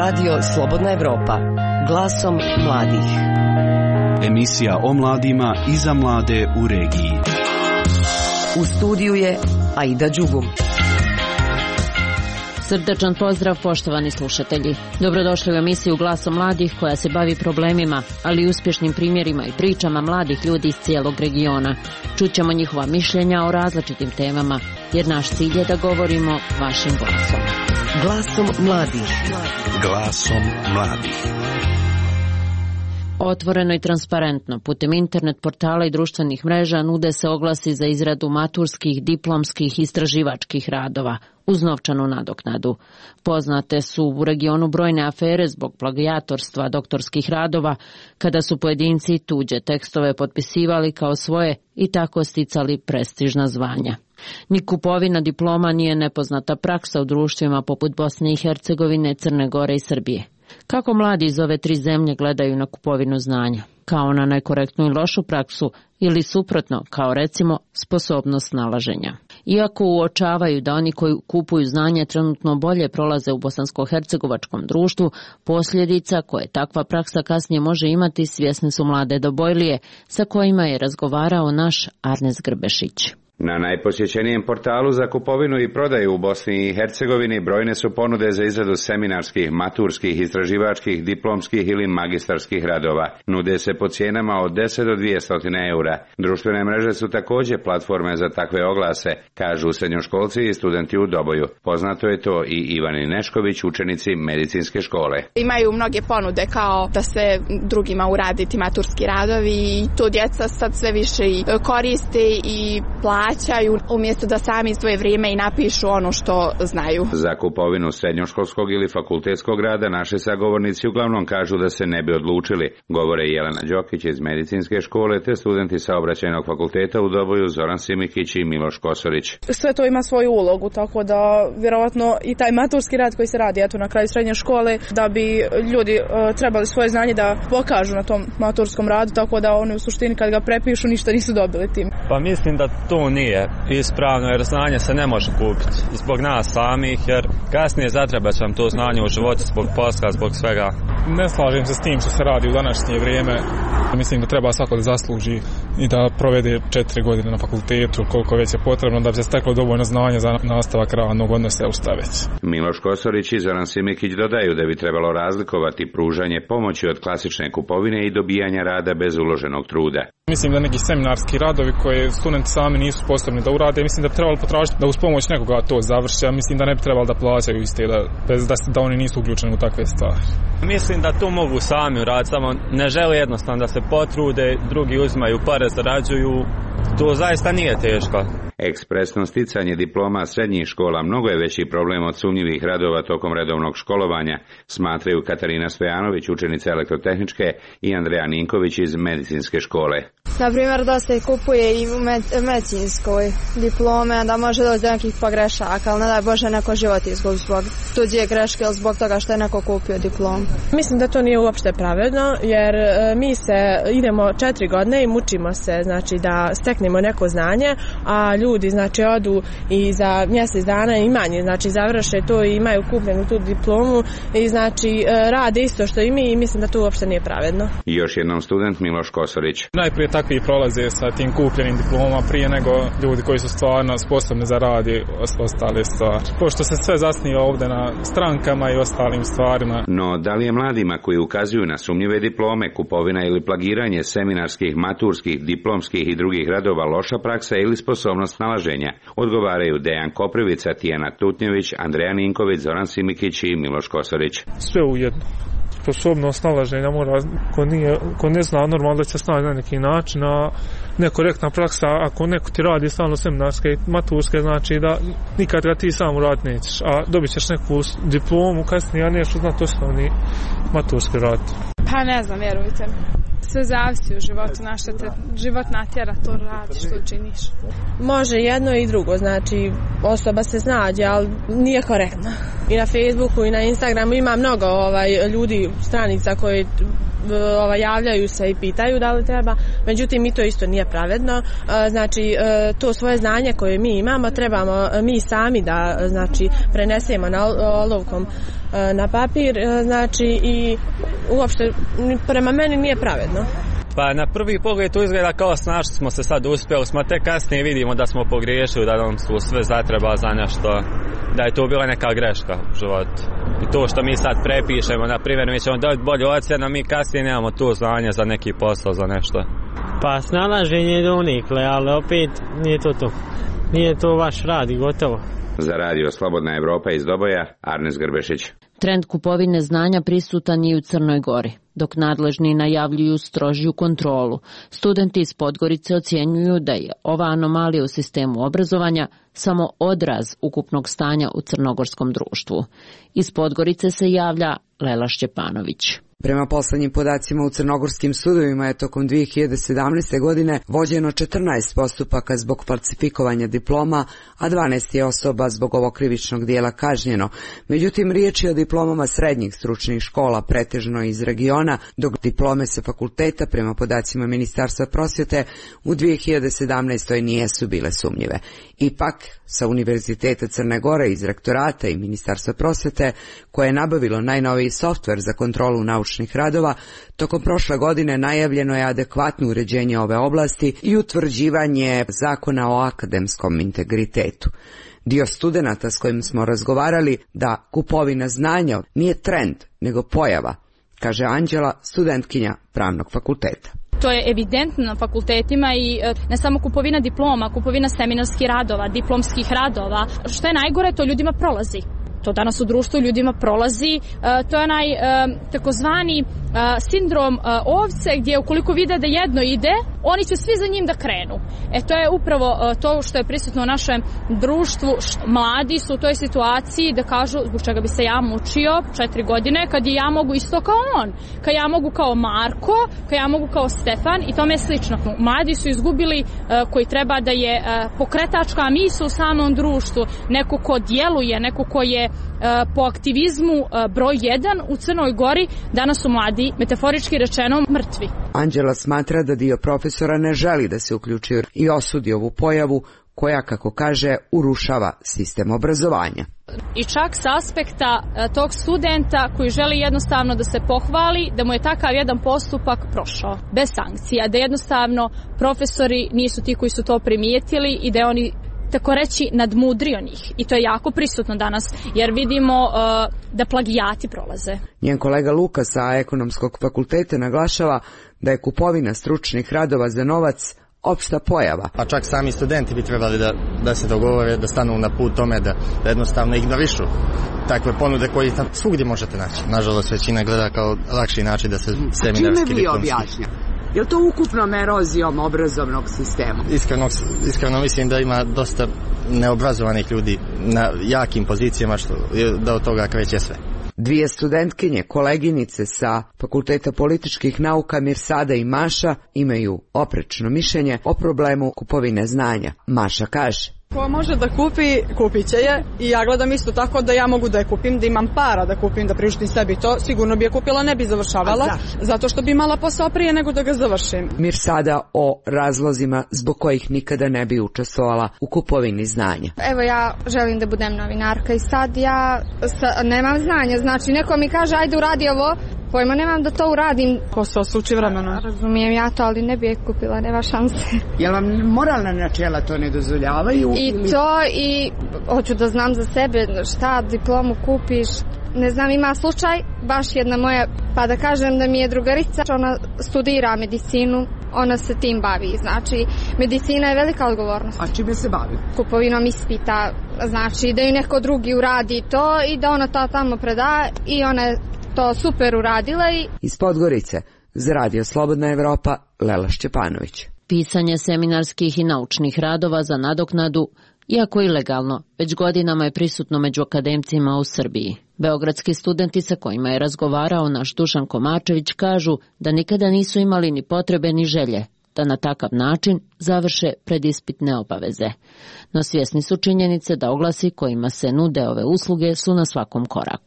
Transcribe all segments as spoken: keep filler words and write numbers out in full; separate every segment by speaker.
Speaker 1: Radio Slobodna Evropa, glasom mladih.
Speaker 2: Emisija o mladima i za mlade u regiji.
Speaker 1: U studiju je Aida Đugum.
Speaker 3: Srdačan pozdrav, poštovani slušatelji. Dobrodošli u emisiju Glasom mladih koja se bavi problemima, ali i uspješnim primjerima i pričama mladih ljudi iz cijelog regiona. Čućemo njihova mišljenja o različitim temama, jer naš cilj je da govorimo vašim glasom.
Speaker 1: Glasom mladih.
Speaker 2: Glasom mladih.
Speaker 3: Otvoreno i transparentno, putem internet portala i društvenih mreža nude se oglasi za izradu maturskih, diplomskih i istraživačkih radova uz novčanu nadoknadu. Poznate su u regionu brojne afere zbog plagijatorstva doktorskih radova, kada su pojedinci tuđe tekstove potpisivali kao svoje i tako sticali prestižna zvanja. Ni kupovina diploma nije nepoznata praksa u društvima poput Bosne i Hercegovine, Crne Gore i Srbije. Kako mladi iz ove tri zemlje gledaju na kupovinu znanja? Kao na nekorektnu i lošu praksu ili suprotno, kao recimo sposobnost snalaženja? Iako uočavaju da oni koji kupuju znanje trenutno bolje prolaze u bosansko-hercegovačkom društvu, posljedica koje takva praksa kasnije može imati svjesne su mlade Dobojlije, sa kojima je razgovarao naš Arnes Grbešić.
Speaker 4: Na najposjećenijem portalu za kupovinu i prodaju u Bosni i Hercegovini brojne su ponude za izradu seminarskih, maturskih, istraživačkih, diplomskih ili magistarskih radova. Nude se po cijenama od deset do dvjesto eura. Društvene mreže su također platforme za takve oglase, kažu srednjoškolci i studenti u Doboju. Poznato je to i Ivani Nešković, učenici medicinske škole.
Speaker 5: Imaju mnoge ponude kao da se drugima uraditi maturski radovi i to djeca sad sve više i koriste i plaćaju umjesto da sami izdvoje vrijeme i napišu ono što znaju.
Speaker 4: Za kupovinu srednjoškolskog ili fakultetskog rada naši sagovornici uglavnom kažu da se ne bi odlučili, govore Jelena Đokić iz medicinske škole te studenti saobraćajnog fakulteta u Doboju Zoran Simikić i Miloš Kosorić.
Speaker 6: Sve to ima svoju ulogu, tako da vjerovatno i taj maturski rad koji se radi eto na kraju srednje škole, da bi ljudi uh, trebali svoje znanje da pokažu na tom maturskom radu, tako da oni u suštini kad ga prepišu ništa nisu dobili tim.
Speaker 7: Pa mislim da to nije ispravno, jer znanje se ne može kupiti zbog nas samih, jer kasnije zatrebat će vam to znanje u životu zbog posla, zbog svega.
Speaker 8: Ne slažem se s tim što se radi u današnje vrijeme. Mislim da treba svako da zasluži i da provede četiri godine na fakultetu, koliko već je potrebno da bi se steklo dovoljno znanja za nastavak radnog odnosa u šta već.
Speaker 4: Miloš Kosorić i Zoran Simikić dodaju da bi trebalo razlikovati pružanje pomoći od klasične kupovine i dobijanja rada bez uloženog truda.
Speaker 8: Mislim da neki seminarski radovi koje studenti sami nisu sposobni da urade, mislim da bi trebalo potražiti da uz pomoć nekoga to završi, a mislim da ne bi trebalo da plaćaju iste, da, bez, da, da oni nisu uključeni u takve stvari.
Speaker 7: Mislim da to mogu sami uraditi, samo ne žele jednostavno da se potrude, drugi uzimaju pare, zarađuju, to zaista nije teško.
Speaker 4: Ekspresno sticanje diploma srednjih škola mnogo je veći problem od sumnjivih radova tokom redovnog školovanja, smatraju Katarina Stojanović, učenica elektrotehničke, i Andreja Ninković iz medicinske škole.
Speaker 9: Naprimjer, dosta ih kupuje i u med- medicinskoj diplome, da može doći do nekih pogrešaka, ali ne daj Bože neko život izgubi zbog tuđe greške ili zbog toga što je neko kupio diplom.
Speaker 6: Mislim da to nije uopšte pravedno, jer e, mi se idemo četiri godine i mučimo se, znači da steknemo neko znanje, a ljudi znači odu i za mjesec dana i manje, znači završe to i imaju kupljenu tu diplomu i znači e, rade isto što i mi i mislim da to uopšte nije pravedno.
Speaker 4: I još jednom student Miloš Kosorić.
Speaker 8: Najprije takvi prolaze sa tim kupljenim diplomama prije nego ljudi koji su stvarno sposobni za rad i ostale stvari. Pošto se sve zasniva ovdje na strankama i ostalim stvarima.
Speaker 4: No, da li je mladima koji ukazuju na sumnjive diplome, kupovina ili plagiranje seminarskih, maturskih, diplomskih i drugih radova loša praksa ili sposobnost snalaženja? Odgovaraju Dejan Koprivica, Tijana Tutnjević, Andreja Ninković, Zoran Simikić i Miloš Kosorić.
Speaker 8: Sve ujedno. Sposobnost snalaženja mora, ko, nije, ko ne zna normalno da će snaći na neki način, a nekorektna praksa, ako neko ti radi stalno seminarske i maturske, znači da nikad ga ti sam uraditi nećeš, a dobit ćeš neku diplomu kasnije, a neš uznat osnovni maturski rad.
Speaker 5: Pa ne znam, vjerujte mi. Sve zavisi u životu, na što te život natjera, to radiš, što činiš.
Speaker 6: Može jedno i drugo, znači osoba se snađe, ali nije korektno. I na Facebooku i na Instagramu ima mnogo ovaj, ljudi, stranica koji ova, javljaju se i pitaju da li treba, međutim i to isto nije pravedno. Znači to svoje znanje koje mi imamo trebamo mi sami da znači prenesemo na olovkom na papir, znači i uopšte prema meni nije pravedno.
Speaker 7: Pa na prvi pogled to izgleda kao snašli smo se sad uspjeli, smo te kasnije vidimo da smo pogriješili, da nam su sve zatreba za nešto, da je to bila neka greška u životu. I to što mi sad prepišemo, na primjer, mi ćemo dobiti bolju ocjenu, mi kasnije nemamo to znanje za neki posao, za nešto.
Speaker 10: Pa snalaženje je donikle, ali opet nije to to. Nije to vaš rad i gotovo.
Speaker 4: Za radio Slobodna Evropa iz Doboja, Arnes Grbešić.
Speaker 3: Trend kupovine znanja prisutan je i u Crnoj Gori, dok nadležni najavljuju strožiju kontrolu. Studenti iz Podgorice ocjenjuju da je ova anomalija u sistemu obrazovanja samo odraz ukupnog stanja u crnogorskom društvu. Iz Podgorice se javlja Lela Šćepanović.
Speaker 1: Prema poslednjim podacima u crnogorskim sudovima je tokom dvije hiljade sedamnaeste. godine vođeno četrnaest postupaka zbog falsifikovanja diploma, a dvanaest je osoba zbog ovog krivičnog dijela kažnjeno. Međutim, riječ je o diplomama srednjih stručnih škola, pretežno iz regiona, dok diplome sa fakulteta, prema podacima Ministarstva prosvjete, u dvije hiljade sedamnaestoj. nijesu bile sumnjive. Ipak, sa Univerziteta Crne Gore, iz rektorata i Ministarstva prosvjete, koje je nabavilo najnoviji softver za kontrolu naučnih radova, tokom prošle godine najavljeno je adekvatno uređenje ove oblasti i utvrđivanje zakona o akademskom integritetu. Dio studenata s kojim smo razgovarali da kupovina znanja nije trend, nego pojava, kaže Anđela, studentkinja pravnog fakulteta.
Speaker 11: To je evidentno na fakultetima i ne samo kupovina diploma, kupovina seminarskih radova, diplomskih radova. Što je najgore, to ljudima prolazi. To danas u društvu ljudima prolazi. To je onaj takozvani sindrom ovce gdje ukoliko vide da jedno ide, oni će svi za njim da krenu. E to je upravo to što je prisutno u našem društvu. Mladi su u toj situaciji da kažu zbog čega bi se ja mučio četiri godine kad i ja mogu isto kao on, kad ja mogu kao Marko, kad ja mogu kao Stefan i tome je slično. Mladi su izgubili koji treba da je pokretačka misao u samom društvu, neko ko djeluje, neko ko je po aktivizmu broj jedan u Crnoj Gori, danas su mladi, metaforički rečeno, mrtvi.
Speaker 1: Anđela smatra da dio profesora ne želi da se uključi i osudi ovu pojavu koja, kako kaže, urušava sistem obrazovanja.
Speaker 11: I čak s aspekta tog studenta koji želi jednostavno da se pohvali da mu je takav jedan postupak prošao, bez sankcija, da jednostavno profesori nisu ti koji su to primijetili i da je oni tako reći nadmudrio njih. I to je jako prisutno danas, jer vidimo uh, da plagijati prolaze.
Speaker 1: Njen kolega Luka sa Ekonomskog fakulteta naglašava da je kupovina stručnih radova za novac opšta pojava.
Speaker 12: Pa čak sami studenti bi trebali da, da se dogovore, da stanu na put tome, da, da jednostavno ignorišu takve ponude koje tam svugdje možete naći. Nažalost, većina gleda kao lakši način da se seminarski diplomski.
Speaker 1: Je li to ukupnom erozijom obrazovnog sistema?
Speaker 12: Iskreno, iskreno mislim da ima dosta neobrazovanih ljudi na jakim pozicijama, što da od toga kreće sve.
Speaker 1: Dvije studentkinje, koleginice sa Fakulteta političkih nauka Mirsada i Maša imaju oprečno mišljenje o problemu kupovine znanja. Maša kaže:
Speaker 13: ko može da kupi, kupit će je i ja gledam isto tako da ja mogu da je kupim, da imam para da kupim, da priuštim sebi to, sigurno bi je kupila, ne bi završavala, zato što bi imala posao prije nego da ga završim.
Speaker 1: Mirsada o razlozima zbog kojih nikada ne bi učestvovala u kupovini znanja.
Speaker 9: Evo ja želim da budem novinarka i sad ja sa, nemam znanja, znači neko mi kaže ajde uradi ovo, pojma nemam da to uradim.
Speaker 13: Posao se uči vremenom.
Speaker 9: Razumijem ja to, ali ne bi je kupila, nema šanse.
Speaker 1: Jel vam moralna načela to ne dozvoljavaju?
Speaker 9: I ili... to i hoću da znam za sebe šta diplomu kupiš. Ne znam, ima slučaj, baš jedna moja, pa da kažem da mi je drugarica, ona studira medicinu, ona se tim bavi, znači medicina je velika odgovornost.
Speaker 1: A čime se bavi?
Speaker 9: Kupovinom ispita, znači da ju neko drugi uradi to i da ona to tamo preda i ona je to super uradila. I...
Speaker 1: Iz Podgorice, za radio Slobodna Evropa, Lela Šćepanović.
Speaker 3: Pisanje seminarskih i naučnih radova za nadoknadu, iako ilegalno, već godinama je prisutno među akademcima u Srbiji. Beogradski studenti sa kojima je razgovarao naš Dušan Komačević kažu da nikada nisu imali ni potrebe ni želje da na takav način završe predispitne obaveze. No svjesni su činjenice da oglasi kojima se nude ove usluge su na svakom koraku.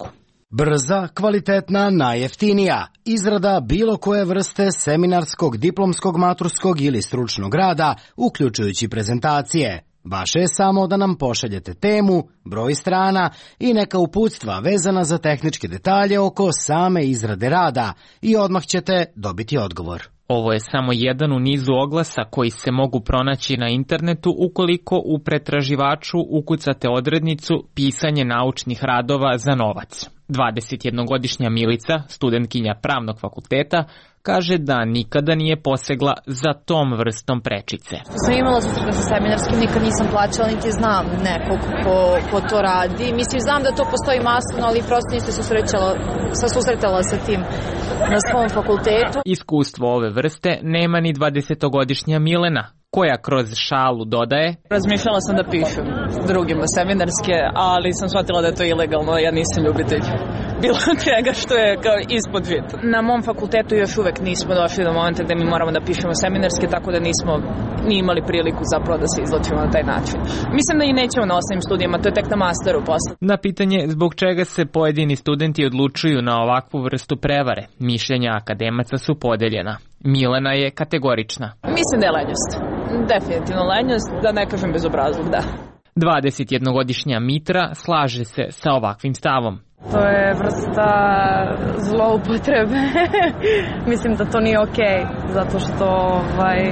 Speaker 14: Brza, kvalitetna, najjeftinija. Izrada bilo koje vrste seminarskog, diplomskog, maturskog ili stručnog rada, uključujući prezentacije. Vaše je samo da nam pošaljete temu, broj strana i neka uputstva vezana za tehničke detalje oko same izrade rada i odmah ćete dobiti odgovor.
Speaker 15: Ovo je samo jedan u nizu oglasa koji se mogu pronaći na internetu ukoliko u pretraživaču ukucate odrednicu pisanje naučnih radova za novac. dvadesetjednogodišnja Milica, studentkinja pravnog fakulteta, kaže da nikada nije posegla za tom vrstom prečice.
Speaker 16: Sam imala susreta sa seminarskim, nikad nisam plaćala, niti znam nekog ko, ko to radi. Mislim, znam da to postoji masno, ali prosto niste sa susretala sa tim na svom fakultetu.
Speaker 15: Iskustvo ove vrste nema ni dvadesetogodišnja Milena, koja kroz šalu dodaje:
Speaker 17: Razmišljala sam da pišem drugima seminarske, ali sam shvatila da je to ilegalno, ja nisam ljubitelj bilo čega što je kao ispod žita. Na mom fakultetu još uvek nismo došli do momenta gde mi moramo da pišemo seminarske, tako da nismo ni imali priliku zapravo da se izlačimo na taj način. Mislim da i nećemo na osnovnim studijama, to je tek na masteru posle.
Speaker 15: Na pitanje zbog čega se pojedini studenti odlučuju na ovakvu vrstu prevare, mišljenja akademaca su podeljena. Milena je kategorična.
Speaker 17: Mislim da je lenjost. Definitivno lenjost, da ne kažem bezobrazluk, da.
Speaker 15: dvadesetjednogodišnja Mitra slaže se sa ovakvim stavom.
Speaker 18: To je vrsta zloupotrebe. Mislim da to nije okej, zato što ovaj,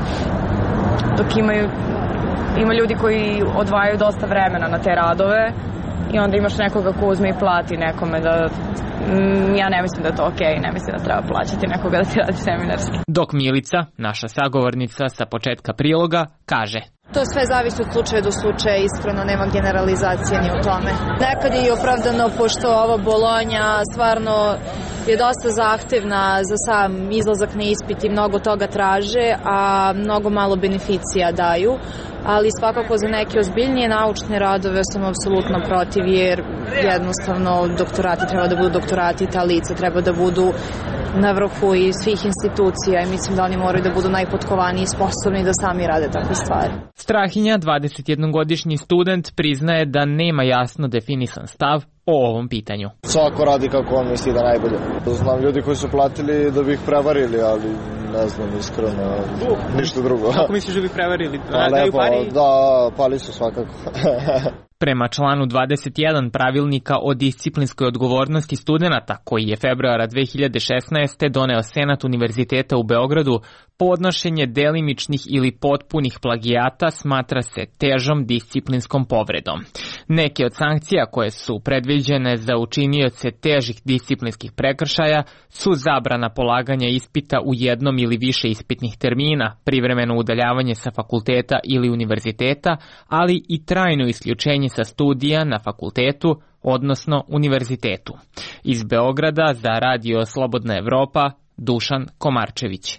Speaker 18: dok imaju, ima ljudi koji odvajaju dosta vremena na te radove i onda imaš nekoga ko uzme i plati nekome da... Ja ne mislim da je to okej, ne mislim da treba plaćati nekoga da ti radi seminarski.
Speaker 15: Dok Milica, naša sagovornica sa početka priloga, kaže:
Speaker 16: To sve zavisi od slučaja do slučaja, iskreno nema generalizacije ni o tome. Nekad je i opravdano, pošto ova Bolonja stvarno je dosta zahtevna za sam izlazak na ispit i mnogo toga traže, a mnogo malo beneficija daju, ali svakako za neke ozbiljnije naučne radove sam apsolutno protiv, jer jednostavno doktorati treba da budu doktorati, ta lica treba da budu na vrhu i svih institucija i mislim da oni moraju da budu najpotkovaniji i sposobni da sami rade takve stvari.
Speaker 15: Strahinja, dvadesetjednogodišnji student, priznaje da nema jasno definisan stav o ovom pitanju.
Speaker 19: Svako radi kako on misli da najbolje. Znam ljudi koji su platili da bi ih prevarili, ali ne znam iskreno, ništa drugo.
Speaker 15: Kako misliš da bi prevarili?
Speaker 19: Da, lepo, da, pali su svakako.
Speaker 15: Prema članu dvadeset jedan pravilnika o disciplinskoj odgovornosti studenata, koji je februara dve hiljade šesnaeste. doneo Senat Univerziteta u Beogradu, podnošenje delimičnih ili potpunih plagijata smatra se težom disciplinskom povredom. Neke od sankcija koje su predviđene za učinioce težih disciplinskih prekršaja su zabrana polaganja ispita u jednom ili više ispitnih termina, privremeno udaljavanje sa fakulteta ili univerziteta, ali i trajno isključenje sa studija na fakultetu, odnosno univerzitetu. Iz Beograda za Radio Slobodna Evropa, Dušan Komarčević.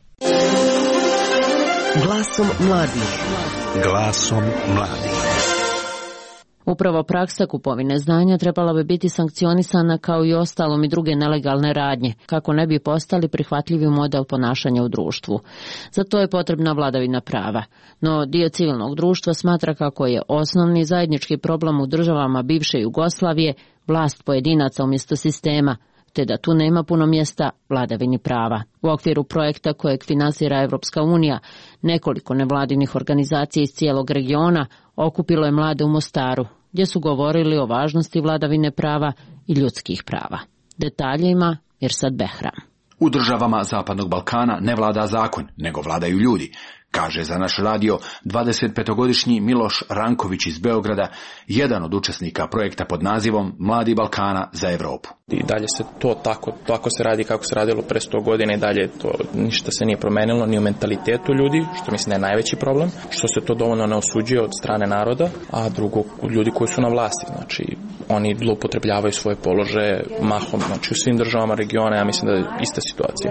Speaker 2: Glasom mladih. Glasom mladih.
Speaker 3: Upravo praksa kupovine znanja trebala bi biti sankcionisana kao i ostalom i druge nelegalne radnje, kako ne bi postali prihvatljivi model ponašanja u društvu. Za to je potrebna vladavina prava. No dio civilnog društva smatra kako je osnovni zajednički problem u državama bivše Jugoslavije vlast pojedinaca umjesto sistema, te da tu nema puno mjesta vladavini prava. U okviru projekta kojeg finansira Evropska unija, nekoliko nevladinih organizacija iz cijelog regiona okupilo je mlade u Mostaru, gdje su govorili o važnosti vladavine prava i ljudskih prava. Detalje ima Irsad Behram.
Speaker 20: U državama Zapadnog Balkana ne vlada zakon, nego vladaju ljudi, kaže za naš radio dvadesetpetogodišnji Miloš Ranković iz Beograda, jedan od učesnika projekta pod nazivom Mladi Balkana za Evropu.
Speaker 21: I dalje se to tako, tako se radi kako se radilo pre sto godina i dalje to ništa se nije promenilo ni u mentalitetu ljudi, što mislim da je najveći problem, što se to dovoljno ne osuđuje od strane naroda, a drugo od ljudi koji su na vlasti, znači oni zloupotrebljavaju svoje položaje mahom, znači u svim državama regiona, ja mislim da je ista situacija.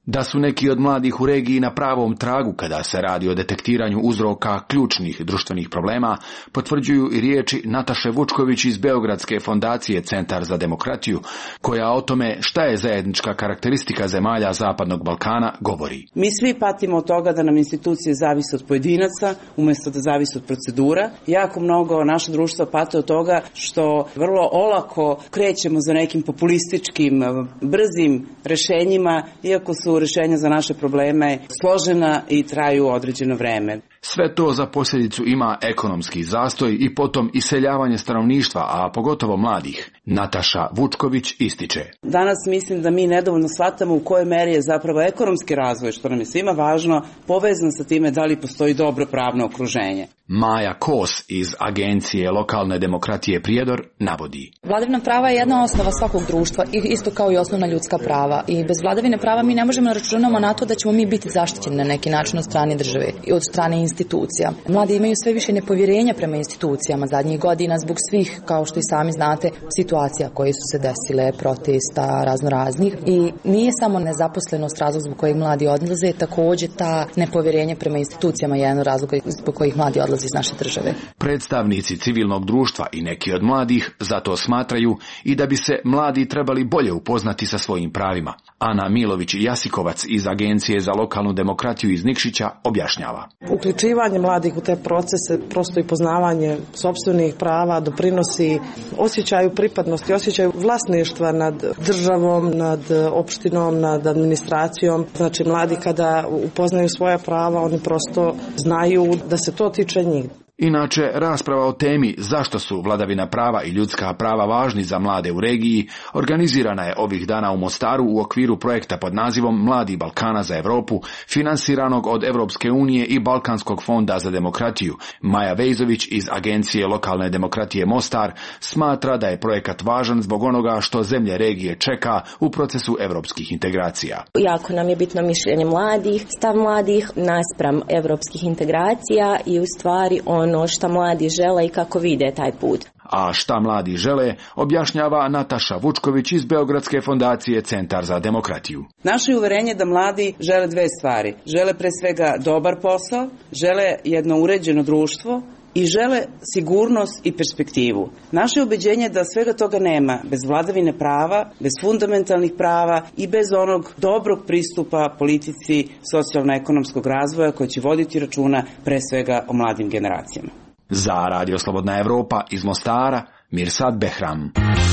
Speaker 20: Da su neki od mladih u regiji na pravom tragu kada se radi o detektiranju uzroka ključnih društvenih problema, potvrđuju i riječi Nataše Vučković iz Beogradske fondacije Centar za demokratiju, koja o tome šta je zajednička karakteristika zemalja Zapadnog Balkana govori.
Speaker 8: Mi svi patimo od toga da nam institucije zavise od pojedinaca, umjesto da zavise od procedura. Jako mnogo naše društva pate od toga što vrlo olako krećemo za nekim populističkim, brzim rešenjima, iako su rešenja za naše probleme složena i traju određeno vreme.
Speaker 20: Sve to za posljedicu ima ekonomski zastoj i potom iseljavanje stanovništva, a pogotovo mladih. Nataša Vučković ističe.
Speaker 8: Danas mislim da mi nedovoljno shvatamo u kojoj meri je zapravo ekonomski razvoj, što nam je svima važno, povezan sa time da li postoji dobro pravno okruženje.
Speaker 20: Maja Kos iz Agencije lokalne demokratije Prijedor navodi.
Speaker 22: Vladavina prava je jedna osnova svakog društva, isto kao i osnovna ljudska prava. I bez vladavine prava mi ne možemo računati na to da ćemo mi biti zaštićeni na neki način od strane države i od strane institucija. Mladi imaju sve više nepovjerenja prema institucijama zadnjih godina zbog svih, kao što i sami znate, situacija koje su se desile, protesta, razno raznih. I nije samo nezaposlenost razlog zbog kojeg mladi odlaze, također ta nepovjerenje prema institucijama je jedan razlog zbog kojih mladi odlaze iz naše države.
Speaker 20: Predstavnici civilnog društva i neki od mladih zato smatraju i da bi se mladi trebali bolje upoznati sa svojim pravima. Ana Milović-Jasikovac iz Agencije za lokalnu demokratiju iz Nikšića objašnjava.
Speaker 23: Uključivanje mladih u te procese, prosto i poznavanje sopstvenih prava doprinosi osjećaju pripadnosti, osjećaju vlasništva nad državom, nad opštinom, nad administracijom. Znači mladi kada upoznaju svoja prava, oni prosto znaju da se to tiče njih.
Speaker 20: Inače, rasprava o temi zašto su vladavina prava i ljudska prava važni za mlade u regiji organizirana je ovih dana u Mostaru u okviru projekta pod nazivom Mladi Balkana za Europu, finansiranog od Europske unije i Balkanskog fonda za demokratiju. Maja Vejzović iz Agencije lokalne demokratije Mostar smatra da je projekat važan zbog onoga što zemlje regije čeka u procesu europskih integracija.
Speaker 24: Jako nam je bitno mišljenje mladih, stav mladih naspram europskih integracija i u stvari on ono šta mladi žele i kako vide taj put.
Speaker 20: A šta mladi žele, objašnjava Nataša Vučković iz Beogradske fondacije Centar za demokratiju.
Speaker 8: Naše uverenje da mladi žele dve stvari. Žele pre svega dobar posao, žele jedno uređeno društvo i žele sigurnost i perspektivu. Naše ubeđenje je da svega toga nema bez vladavine prava, bez fundamentalnih prava i bez onog dobrog pristupa politici socijalno-ekonomskog razvoja koji će voditi računa pre svega o mladim generacijama.
Speaker 20: Za Radio Slobodna Evropa iz Mostara, Mirsad Behram.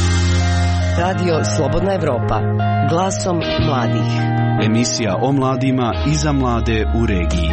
Speaker 25: Radio Slobodna Evropa, glasom mladih.
Speaker 2: Emisija o mladima i za mlade u regiji.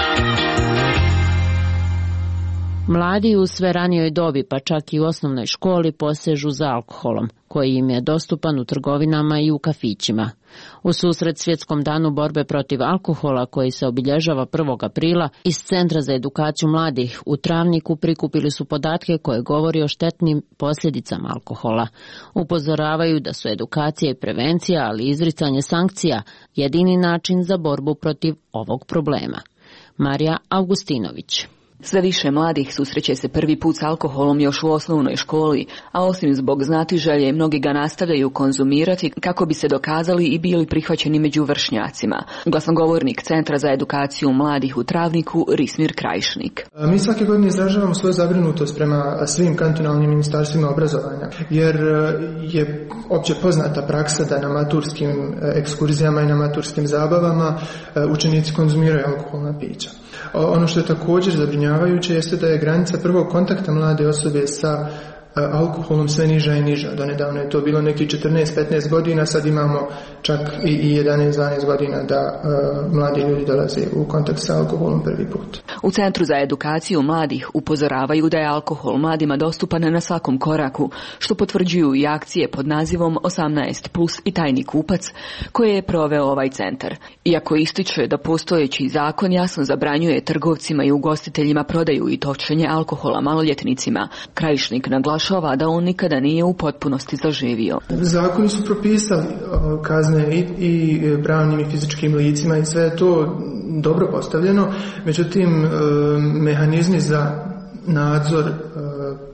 Speaker 3: Mladi u sve ranijoj dobi, pa čak i u osnovnoj školi, posežu za alkoholom, koji im je dostupan u trgovinama i u kafićima. U susret Svjetskom danu borbe protiv alkohola, koji se obilježava prvog aprila, iz Centra za edukaciju mladih u Travniku prikupili su podatke koje govori o štetnim posljedicama alkohola. Upozoravaju da su edukacija i prevencija, ali i izricanje sankcija, jedini način za borbu protiv ovog problema. Marija Augustinović.
Speaker 26: Sve više mladih susreće se prvi put s alkoholom još u osnovnoj školi, a osim zbog znatiželje, mnogi ga nastavljaju konzumirati kako bi se dokazali i bili prihvaćeni među vršnjacima. Glasnogovornik Centra za edukaciju mladih u Travniku, Rismir Krajišnik.
Speaker 27: Mi svake godine izražavamo svoju zabrinutost prema svim kantonalnim ministarstvima obrazovanja, jer je opće poznata praksa da na maturskim ekskurzijama i na maturskim zabavama učenici konzumiraju alkoholna pića. Ono što je također zabrinjavajuće jeste da je granica prvog kontakta mlade osobe sa alkoholom sve niža i niža. Donedavno je to bilo neki četrnaest petnaest godina, sad imamo čak i jedanaest dvanaest godina da uh, mladi ljudi dolaze u kontakt sa alkoholom prvi put.
Speaker 26: U Centru za edukaciju mladih upozoravaju da je alkohol mladima dostupan na svakom koraku, što potvrđuju i akcije pod nazivom osamnaest plus i tajni kupac, koje je proveo ovaj centar. Iako ističe da postojeći zakon jasno zabranjuje trgovcima i ugostiteljima prodaju i točenje alkohola maloljetnicima, Krajišnik naglašava da on nikada nije u potpunosti zaživio.
Speaker 27: Zakoni su propisali kazne i, i pravnim i fizičkim licima i sve je to dobro postavljeno, međutim mehanizmi za nadzor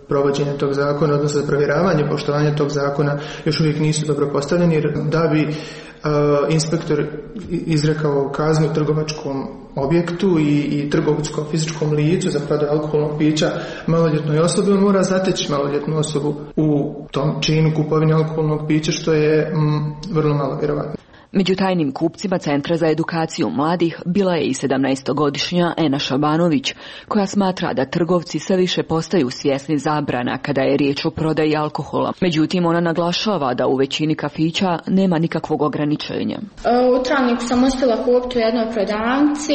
Speaker 27: provođenja tog zakona, odnosno za provjeravanje poštovanja tog zakona još uvijek nisu dobro postavljeni, jer da bi uh, inspektor izrekao kaznu trgovačkom objektu i, i trgovskom fizičkom licu za prodaju alkoholnog pića maloljetnoj osobi, on mora zateći maloljetnu osobu u tom činu kupovine alkoholnog pića, što je mm, vrlo malo vjerovatno.
Speaker 26: Među tajnim kupcima Centra za edukaciju mladih bila je i sedamnaestogodišnja Ena Šabanović, koja smatra da trgovci sve više postaju svjesni zabrana kada je riječ o prodaji alkohola. Međutim, ona naglašava da u većini kafića nema nikakvog ograničenja.
Speaker 4: U Travniku sam uspjela kupiti u jednoj prodavnici,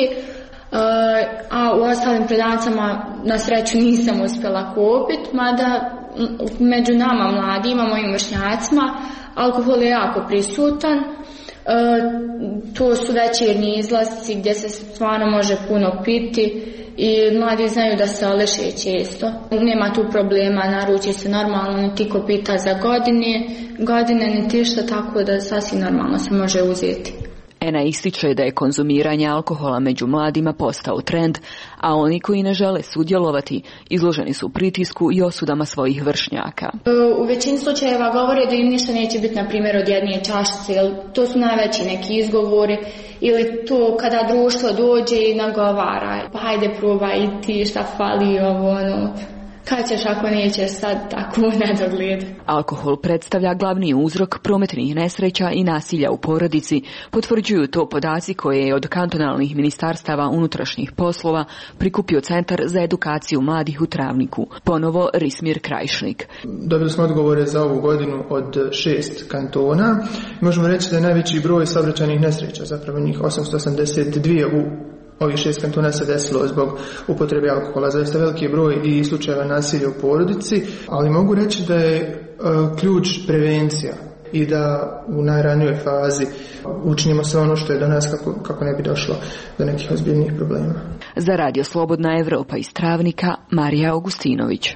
Speaker 4: a u ostalim prodavnicama na sreću nisam uspjela kupiti, mada među nama mladima, mojim vršnjacima, alkohol je jako prisutan. E, to su večernji izlasci gdje se stvarno može puno piti i mladi znaju da se aleše često. Nema tu problema, naruči se normalno, niti ko pita za godine, godine niti šta, tako da sasvim normalno se može uzeti.
Speaker 26: Ena ističe da je konzumiranje alkohola među mladima postao trend, a oni koji ne žele sudjelovati izloženi su pritisku i osudama svojih vršnjaka.
Speaker 4: U većini slučajeva govore da im ništa neće biti, na primjer, od jedne čašice, jer to su najveći neki izgovori, ili to kada društvo dođe i nagovara, pa hajde probaj i ti šta fali, ovo ono. Kad ćeš ako nećeš sad tako nedogled.
Speaker 26: Alkohol predstavlja glavni uzrok prometnih nesreća i nasilja u porodici, potvrđuju to podaci koje je od kantonalnih ministarstava unutrašnjih poslova prikupio Centar za edukaciju mladih u Travniku. Ponovo Rismir Krajišnik.
Speaker 27: Dobili smo odgovore za ovu godinu od šest kantona. Možemo reći da je najveći broj saobraćajnih nesreća, zapravo njih osamsto osamdeset dvije u ovih šest kantona se desilo zbog upotrebe alkohola. Zaista veliki broj i slučajeva nasilja u porodici, ali mogu reći da je uh, ključ prevencija i da u najranijoj fazi učinimo sve ono što je do nas kako, kako ne bi došlo do nekih ozbiljnijih problema.
Speaker 26: Za Radio Slobodna Evropa iz Travnika, Marija Augustinović.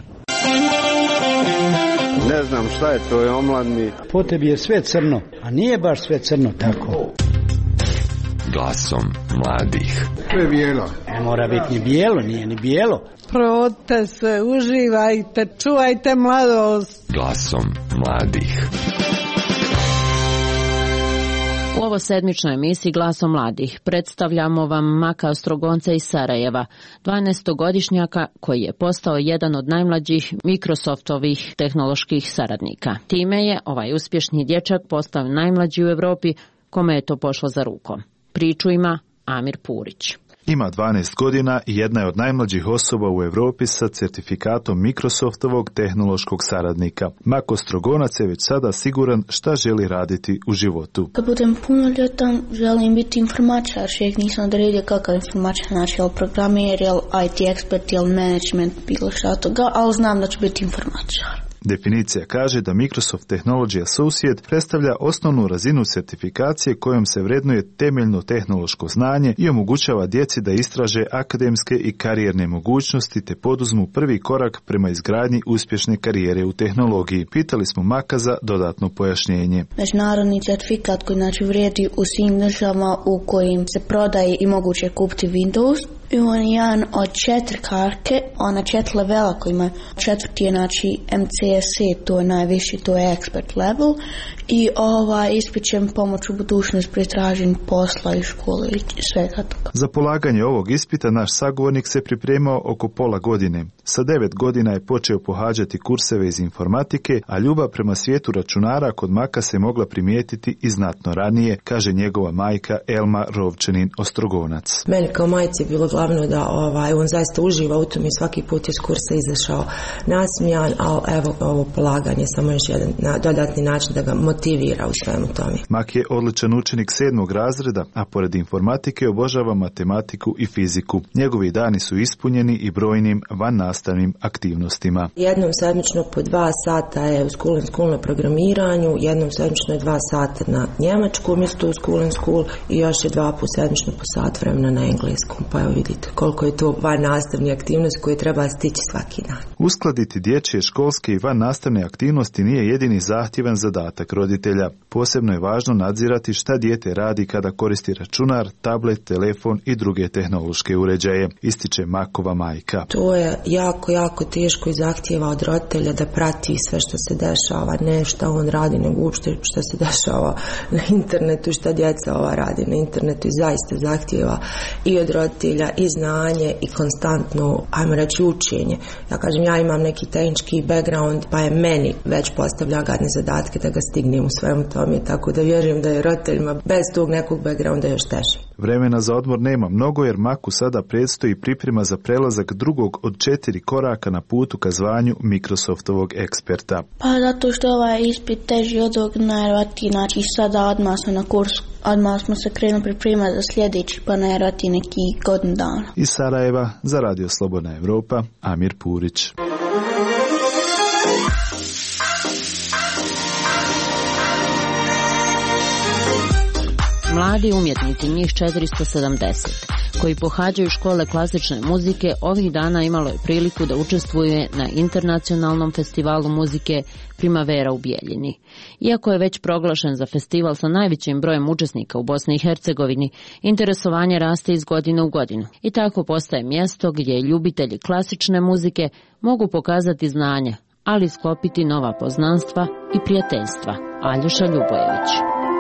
Speaker 5: Ne znam šta je to, je omladni.
Speaker 6: Po tebi je sve crno, a nije baš sve crno tako.
Speaker 7: Glasom mladih.
Speaker 5: To je bijelo.
Speaker 6: Ne mora biti ni bijelo, nije ni bijelo.
Speaker 10: Provodite se, uživajte, čuvajte mladost.
Speaker 7: Glasom mladih.
Speaker 3: U ovo sedmičnoj emisiji Glasom mladih predstavljamo vam Maka Ostrogonca iz Sarajeva, dvanaestogodišnjaka koji je postao jedan od najmlađih Microsoftovih tehnoloških saradnika. Time je ovaj uspješni dječak postao najmlađi u Europi kome je to pošlo za rukom. Priču ima Amir Purić.
Speaker 11: Ima dvanaest godina i jedna je od najmlađih osoba u Europi sa certifikatom Microsoftovog tehnološkog saradnika. Mako Ostrogonac je već sada siguran šta želi raditi u životu.
Speaker 12: Kad budem punoljetan, želim biti informačar, što ih nisam odredio kakav informačar, znači jel programer, jel I T ekspert, jel management, bilo šta toga, ali znam da ću biti informačar.
Speaker 11: Definicija kaže da Microsoft Technology Associate predstavlja osnovnu razinu certifikacije kojom se vrednuje temeljno tehnološko znanje i omogućava djeci da istraže akademske i karijerne mogućnosti te poduzmu prvi korak prema izgradnji uspješne karijere u tehnologiji. Pitali smo Maka za dodatno pojašnjenje.
Speaker 12: Međunarodni certifikat koji znači vrijedi u svim državama u kojim se prodaje i moguće kupiti Windows. I on je jedan od četiri karke, ona četiri levela koji ima. Četvrti je znači M C S E, to je najviši, to je expert level. I ovaj ispit će pomoći u budućnosti pri traženju posla i škole i svega toga.
Speaker 11: Za polaganje ovog ispita naš sagovornik se pripremao oko pola godine. Sa devet godina je počeo pohađati kurseve iz informatike, a ljubav prema svijetu računara kod Maka se mogla primijetiti i znatno ranije, kaže njegova majka Elma Rovčanin Ostrogonac.
Speaker 28: Meni kao majci je bilo glavno da ovaj, on zaista uživa u tom i svaki put iz kursa izašao nasmijan, ali evo ovo polaganje samo još jedan na, dodatni način da ga motivira u svemu tome.
Speaker 11: Mak je odličan učenik sedmog razreda, a pored informatike obožava matematiku i fiziku. Njegovi dani su ispunjeni i brojnim vannastavnim aktivnostima.
Speaker 28: Jednom sedmično po dva sata je u School and School na programiranju, jednom sedmično je dva sata na njemačkom isto u School and School i još je dva put sedmično po sat vremena na engleskom. Pa evo vidite koliko je to vannastavne aktivnosti koje treba stići svaki dan.
Speaker 11: Uskladiti dječje školske i vannastavne aktivnosti nije jedini zahtjevan zadatak roditelja. Posebno je važno nadzirati šta dijete radi kada koristi računar, tablet, telefon i druge tehnološke uređaje, ističe Makova majka.
Speaker 28: To je jako, jako teško i zahtijeva od roditelja da prati sve što se dešava, ne šta on radi, nego uopšte što se dešava na internetu, šta djeca ova radi na internetu, i zaista zahtijeva i od roditelja i znanje i konstantno, ajmo reći, učenje. Ja kažem, ja imam neki tehnički background, pa je meni već postavlja gadne zadatke da ga stignem u svemu tome, tako da vjerujem da je roditeljima bez tog nekog backgrounda još teže.
Speaker 11: Vremena za odmor nema mnogo jer Maku sada predstoji priprema za prelazak drugog od četiri koraka na putu ka zvanju Microsoftovog eksperta.
Speaker 12: Pa zato što ovaj ispit teži od ovog najvjerojatnije, znači sada odmah smo na kursu, odmah smo se krenuli pripremati za sljedeći, pa najvjerojatnije neki godin dana.
Speaker 11: Iz Sarajeva za Radio Slobodna Evropa, Amir Purić.
Speaker 3: Mladi umjetnici, njih četiristo sedamdeset, koji pohađaju škole klasične muzike, ovih dana imalo je priliku da učestvuje na internacionalnom festivalu muzike Primavera u Bijeljini. Iako je već proglašen za festival sa najvećim brojem učesnika u Bosni i Hercegovini, interesovanje raste iz godine u godinu i tako postaje mjesto gdje ljubitelji klasične muzike mogu pokazati znanje, ali sklopiti nova poznanstva i prijateljstva. Aljoša Ljubojević.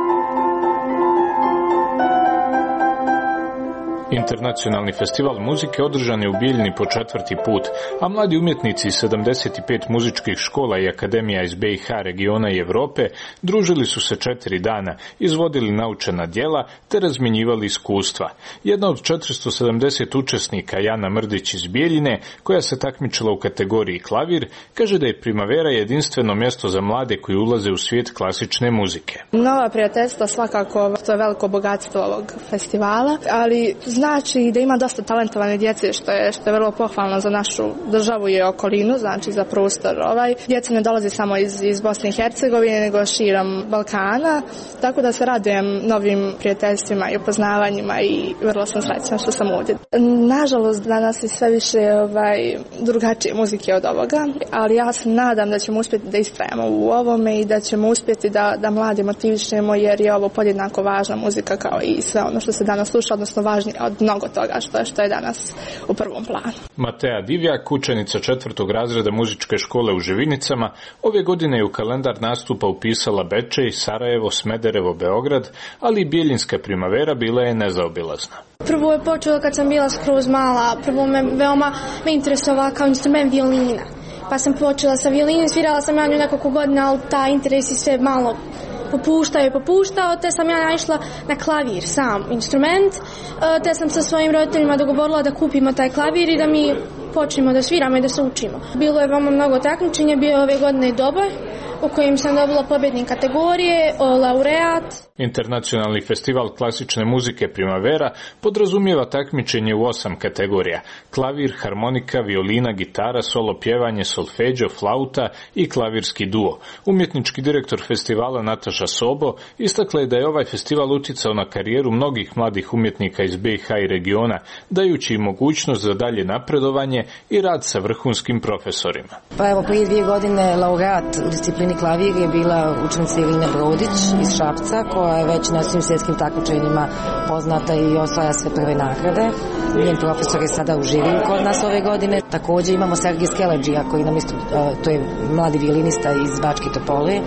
Speaker 1: Internacionalni festival muzike održan je u Bijeljini po četvrti put, a mladi umjetnici iz sedamdeset pet muzičkih škola i akademija iz B i H regiona i Europe družili su se četiri dana, izvodili naučena djela te razmjenjivali iskustva. Jedna od četiristo sedamdeset učesnika, Jana Mrdić iz Bijeljine, koja se takmičila u kategoriji klavir, kaže da je Primavera jedinstveno mjesto za mlade koji ulaze u svijet klasične muzike.
Speaker 9: Nova prijateljstva svakako, to je veliko bogatstvo ovog festivala, ali znači da ima dosta talentovane djece, što je, što je vrlo pohvalno za našu državu i okolinu, znači za prostor ovaj. Djeca ne dolazi samo iz, iz Bosne i Hercegovine, nego širom Balkana, tako da se radujem novim prijateljstvima i upoznavanjima i vrlo sam srećna što sam ovdje. Nažalost, danas je sve više ovaj, drugačije muzike od ovoga, ali ja se nadam da ćemo uspjeti da istrajemo u ovome i da ćemo uspjeti da, da mlade motivišemo, jer je ovo podjednako važna muzika kao i sve ono što se danas sluša, odnosno važnije od mnogo toga što je, što je danas u prvom planu.
Speaker 1: Matea Divjak, učenica četvrtog razreda muzičke škole u Živinicama, ove godine je u kalendar nastupa upisala Bečej, Sarajevo, Smederevo, Beograd, ali i Bijeljinska Primavera bila je nezaobilazna.
Speaker 13: Prvo je počelo kad sam bila skroz mala, prvo me veoma me interesovao kao instrument violina. Pa sam počela sa violinom, svirala sam ja nju nekoliko godina, ali ta interes je sve malo popuštao i popuštao, te sam ja naišla na klavir, sam instrument, te sam sa svojim roditeljima dogovorila da kupimo taj klavir i da mi počnemo da sviramo i da se učimo. Bilo je veoma mnogo takmičenja, bio je ove godine dobar, u kojem sam dobila pobjednik kategorije, laureat.
Speaker 1: Internacionalni festival klasične muzike Primavera podrazumijeva takmičenje u osam kategorija: klavir, harmonika, violina, gitara, solo pjevanje, solfeđo, flauta i klavirski duo. Umjetnički direktor festivala Nataša Sobo istakla je da je ovaj festival utjecao na karijeru mnogih mladih umjetnika iz B i H i regiona, dajući im mogućnost za dalje napredovanje i rad sa vrhunskim profesorima.
Speaker 14: Pa evo, prije dvije godine laureat u disciplini klavir je bila učenica Irina Brodić iz Šapca, koja je već na svim svjetskim takmičenjima poznata i osvaja sve prve nagrade. Njen profesor je sada u žiriju kod nas ove godine. Također imamo Sergij Skeleđija, koji nam isto, to je mladi violinista iz Bačke Topole,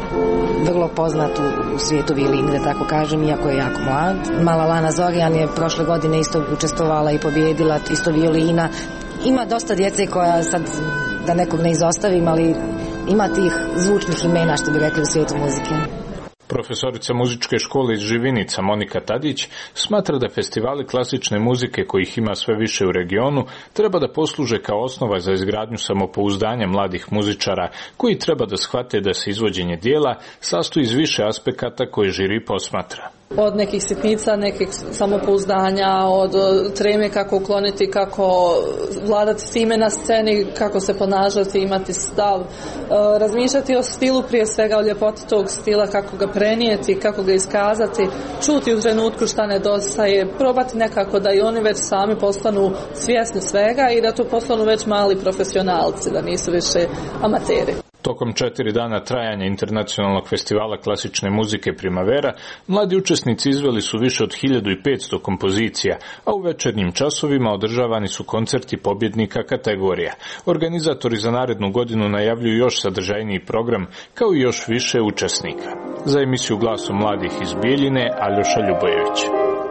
Speaker 14: vrlo poznat u svijetu violini, da tako kažem, iako je jako mlad. Mala Lana Zorjan je prošle godine isto učestvovala i pobjedila, isto violina. Ima dosta djece koja sad, da nekog ne izostavim, ali ima tih zvučnih imena, što bi rekli, u svijetu muzike.
Speaker 1: Profesorica muzičke škole iz Živinica Monika Tadić smatra da festivali klasične muzike, kojih ima sve više u regionu, treba da posluže kao osnova za izgradnju samopouzdanja mladih muzičara, koji treba da shvate da se izvođenje dijela sastoji iz više aspekata koje žiri posmatra.
Speaker 16: Od nekih sitnica, nekih samopouzdanja, od treme kako ukloniti, kako vladati time na sceni, kako se ponašati, imati stav, razmišljati o stilu, prije svega o ljepoti tog stila, kako ga prenijeti, kako ga iskazati, čuti u trenutku šta nedostaje, probati nekako da i oni već sami postanu svjesni svega i da to postanu već mali profesionalci, da nisu više amateri.
Speaker 1: Tokom četiri dana trajanja Internacionalnog festivala klasične muzike Primavera, mladi učesnici izveli su više od hiljadu petsto kompozicija, a u večernjim časovima održavani su koncerti pobjednika kategorija. Organizatori za narednu godinu najavljuju još sadržajniji program, kao i još više učesnika. Za emisiju Glasom mladih iz Bijeljine, Aljoša Ljubojević.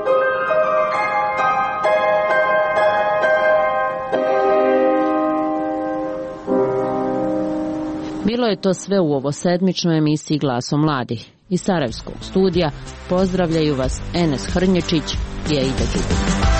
Speaker 3: Bilo je to sve u ovosedmičnoj emisiji Glasom mladih. Iz Sarajevskog studija pozdravljaju vas Enes Hrnječić i Aida Đubić.